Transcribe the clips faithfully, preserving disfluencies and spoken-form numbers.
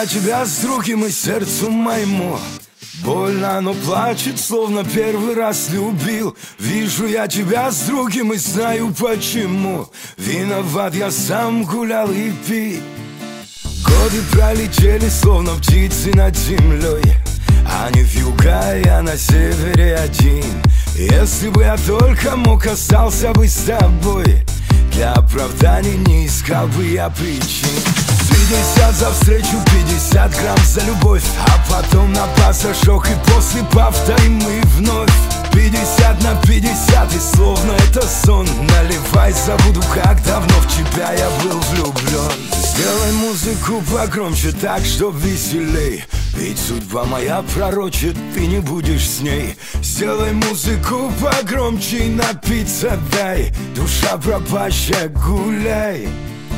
я тебя с другим и сердцу моему больно, оно плачет, словно первый раз любил. Вижу я тебя с другим и знаю почему. Виноват я сам, гулял и пил. Годы пролетели, словно птицы над землей. Они в юга, я на севере один. Если бы я только мог, остался бы с тобой. Для оправданий не искал бы я причин. Пятьдесят за встречу, пятьдесят грамм за любовь, а потом на пассажок и после повторим мы вновь. Пятьдесят на пятьдесят, и словно это сон. Наливай, забуду, как давно в тебя я был влюблен. Сделай музыку погромче, так, чтоб веселей. Ведь судьба моя пророчит, ты не будешь с ней. Сделай музыку погромче и напиться дай. Душа пропащая, гуляй.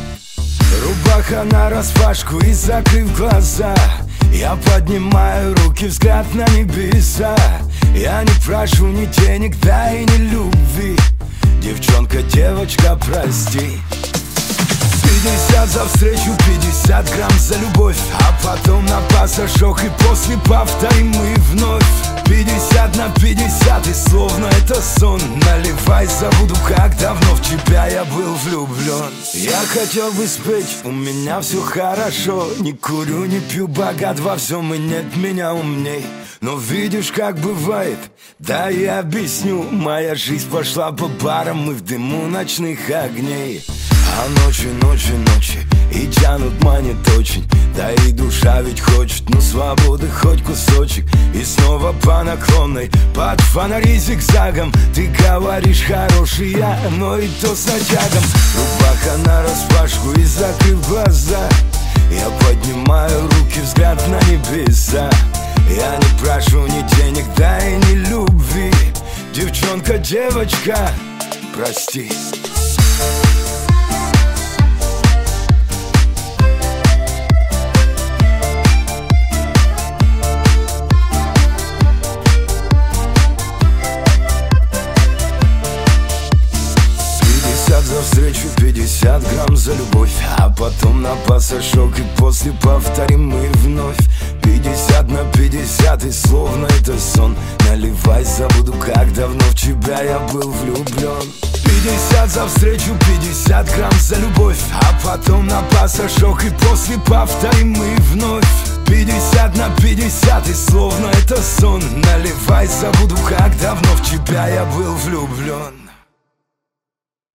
Рубаха нараспашку и закрыв глаза, я поднимаю руки, взгляд на небеса. Я не прошу ни денег, да и ни любви. Девчонка, девочка, прости. Пятьдесят за встречу, пятьдесят грамм за любовь, а потом на пассажок и после повторим мы вновь. Пятьдесят на пятьдесят, и словно это сон. Наливай, забуду, как давно в тебя я был влюблен. Я хотел бы спеть, у меня все хорошо. Не курю, не пью, богат во всем, и нет меня умней. Но видишь, как бывает, да я объясню. Моя жизнь пошла по барам и в дыму ночных огней. А ночи, ночи, ночи и тянут, манит очень. Да и душа ведь хочет, ну свободы хоть кусочек. И снова по наклонной, под фонари зигзагом. Ты говоришь хороший я, но и то с натягом. Рубаха нараспашку и закрыв глаза, я поднимаю руки, взгляд на небеса. Я не прошу ни денег, да и ни любви. Девчонка, девочка, прости. За встречу, пятьдесят грамм за любовь, а потом на пассажок и после повторим мы вновь. Пятьдесят на пятьдесят, и словно это сон. Наливай, забуду, как давно в тебя я был влюблен. Пятьдесят за встречу, пятьдесят грамм за любовь, а потом на пассажок и после повторим мы вновь. Пятьдесят на пятьдесят, и словно это сон. Наливай, забуду, как давно в тебя я был влюблен.